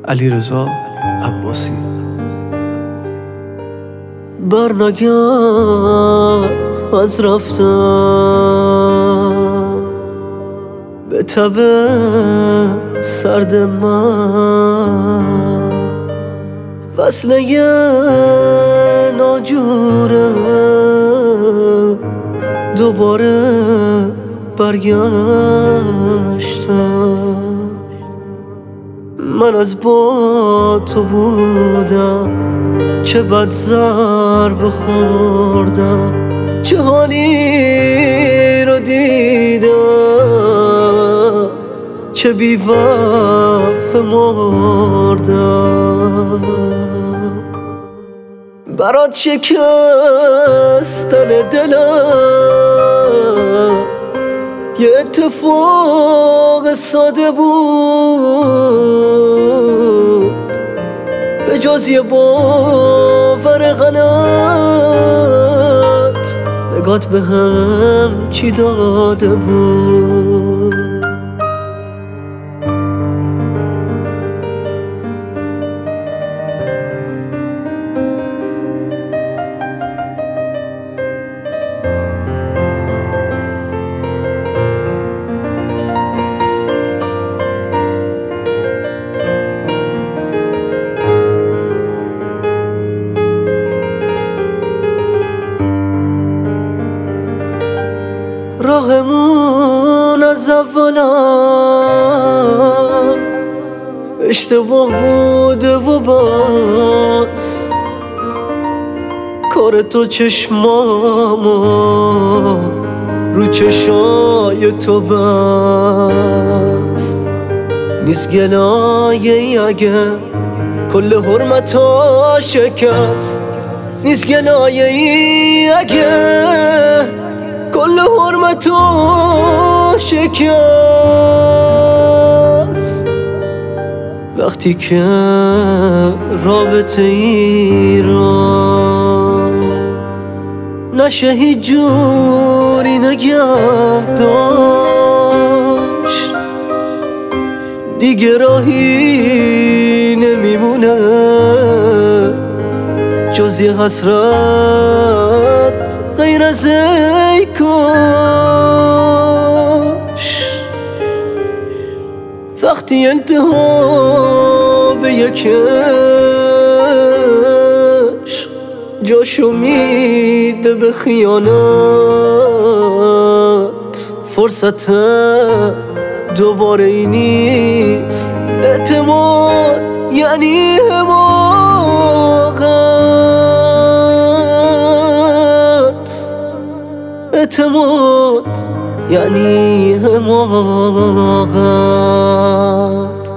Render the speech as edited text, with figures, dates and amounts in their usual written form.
علیرضا عباسی. برنگرد از رفتم به تب سرد من، وصله ناجوره دوباره برگشتم. من از با تو بودم، چه بد ضربه خوردم، چه حالی رو دیدم، چه بی‌وفا مردم. برات شکستن دلم یه اتفاق ساده بود، به جز یه باور غلط نگات به هم چی داده بود. راهمون از اولم اشتباه بوده و باز کار تو چشمامو رو چشای تو بست. نیست گلایه اگه کل حرمتا شکست، نیست گلایه اگه کل حرمتو شکست. وقتی که رابطه ای را نشه هیچ جوری نگه داشت، دیگه راهی نمیمونه جز یه حسرت غیر از ای کاش. وقتی التهاب یک عشق جاشو میده به خیانت، فرصت دوباره ای نیست. اعتماد یعنی حماقت، اعتماد یعنی حماقت.